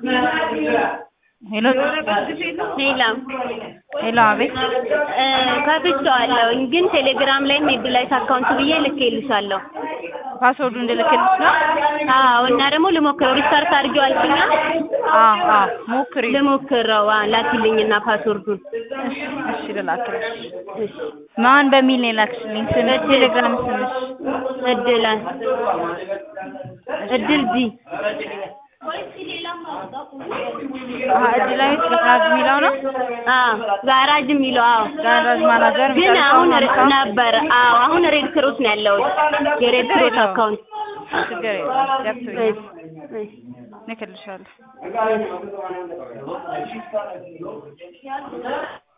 Hello. ሄላም Hello አቤት ከፍቼዋለሁ ግን ቴሌግራም ላይ ሜድላይት አካውንት ብዬ ልኬልሻለሁ ፓስወርዱ እንደልክልሽ ነው አዎ እና ደግሞ ልሞክረው ሪስታርት አድርጌው አልኩኝ ሞክሪ ልሞክረው ላኪልኝና ፓስወርዱን እሺ ልላክልሽ ማን በሚል ነው ላክሽልኝ ቴሌግራም ስምሽ እድል ጂ እድላዊት ጋራጅ ሚለው ነው ጋራጅ ሚለው ጋራጅ ማናጀር ግን አሁን ነበር አሁን ሬድ ክሮስ ነው ያለው የሬድ ክሮስ አካውንት ችግር የለም ገብቶኛል ልክልሻለሁ